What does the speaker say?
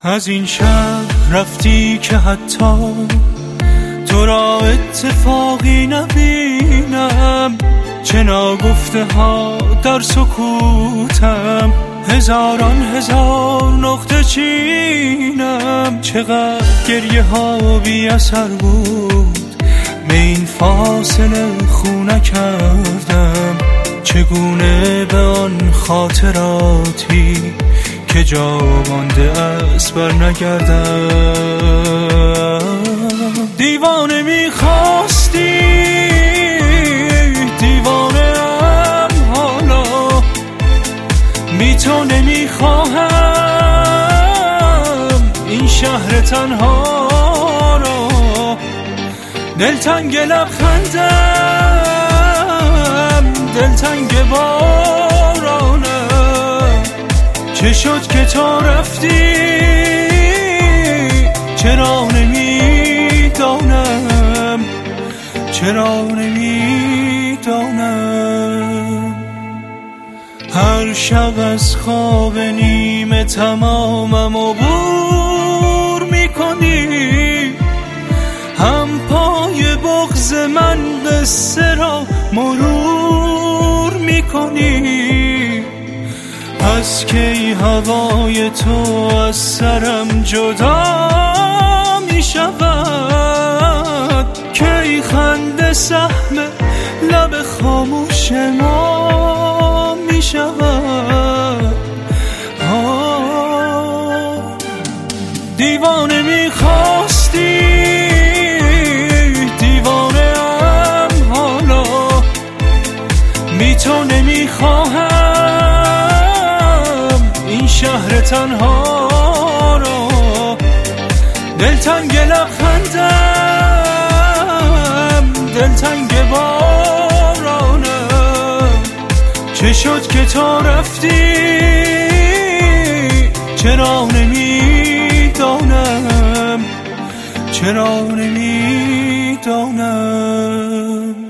از این شهر رفتی که حتی تو را اتفاقی نبینم، چه ناگفته ها در سکوتم، هزاران هزار نقطه چینم. چقدر گریه ها بی اثر بود، به این فاصله خو نکردم. چگونه به آن خاطراتی که جا مانده است بر نگردم. دیوانه میخواستی، دیوانه ام حالا، بی تو نمیخواهم این شهر تنها را. دلتنگ لبخندم، دلتنگ بارانم، چه شد که تو رفتی؟ چرا نمیدانم، چرا نمیدانم. هر شب از خواب نیمه تمامم عبور میکنی، هم پای بغض من قصه را مرور میکنی. پس کی هوای تو از سرم جدا می شود؟ کی خنده سهم لب خاموش ما می شود؟ دیوانه می خواستی، دیوانه ام حالا، بی تو نمی خواهم این شهر تنها را. دلتنگ لبخندم، دلتنگ بارانم، چه شد که تو رفتی؟ چرا نمیدانم، چرا نمیدانم.